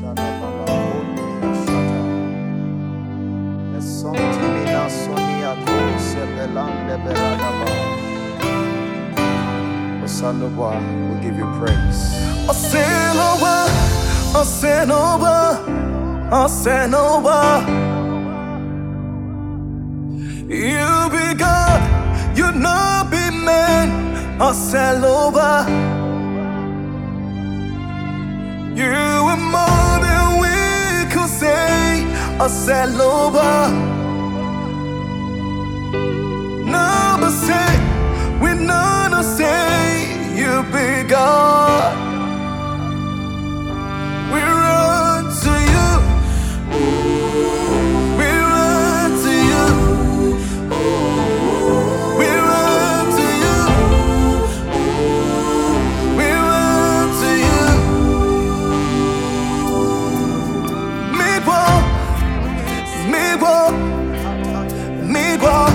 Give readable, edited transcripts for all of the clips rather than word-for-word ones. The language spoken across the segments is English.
We'll give you praise. You be God, you not be man. You are more than we could say. Never say, we never say you be God. We run to you. We run to you. We run to you. We run to you. Me boy, me boy, me boy.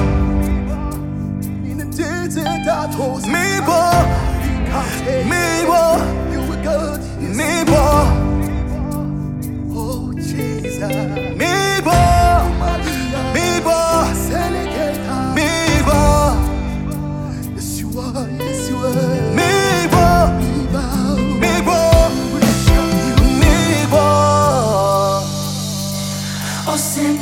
Me boy, me boy, you were good. Me boy, oh Jesus. Me boy, me boy, me boy. Yes you are, yes you are. Me boy, me boy, me boy. Oh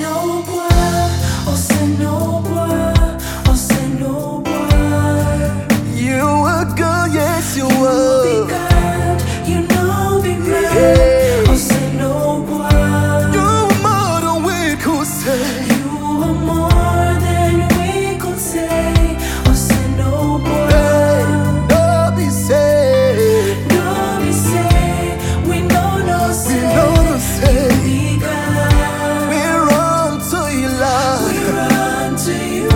Senhor, oh Senhor. You are good, yes you You are. be God, you know be good. Oh Senhor, You are more than we could say. you are more than we could say. Oh Senhor, Don't be say, no be say, we know no say. we know the say. Be God, We run to you, we Lord. run to you.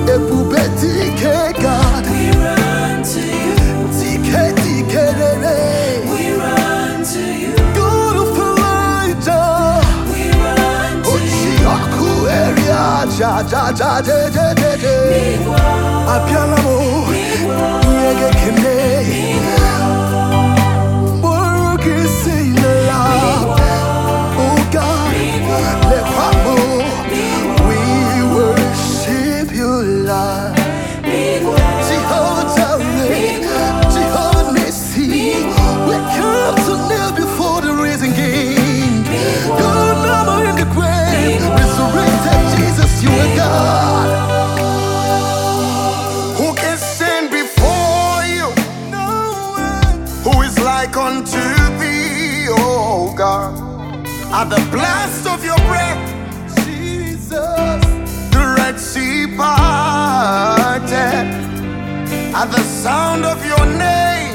God. We run to you. We run to you. God of Elijah. We run to you. Abialamo, Yege Kene, Boruki sing the love. Oh God, let Pamo, we worship you, Lord. Jehovah Jireh, Jehovah Nissi, we come to kneel before the risen King. Your number in the grave, resurrected Jesus, you are God. Who can stand before you? No one. Who is like unto thee, oh God? At the blast of your breath, Jesus, the Red Sea parted. At the sound of your name,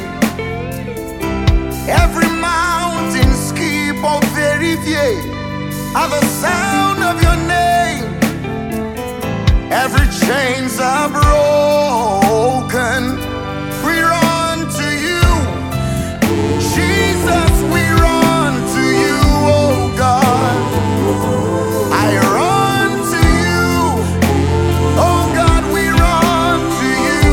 every mountain skip or verify. At the sound of your name, every chains are broken. We run to you, Jesus. We run to you, oh God. I run to you, oh God. We run to you.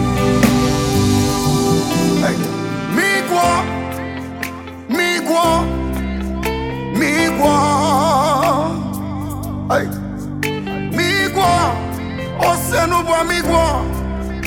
Hey. Migwa, migwa, migwa. Hey. Migwa, osenubwa migwa.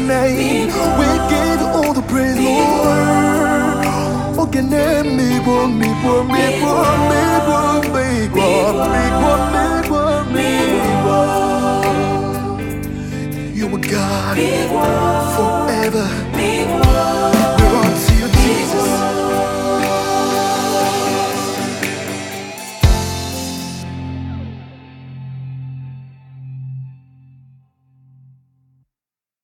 name. We give you all the praise, Lord. Okay, name me, boom, me, boom, me, boom, me, boom, me, boom, me.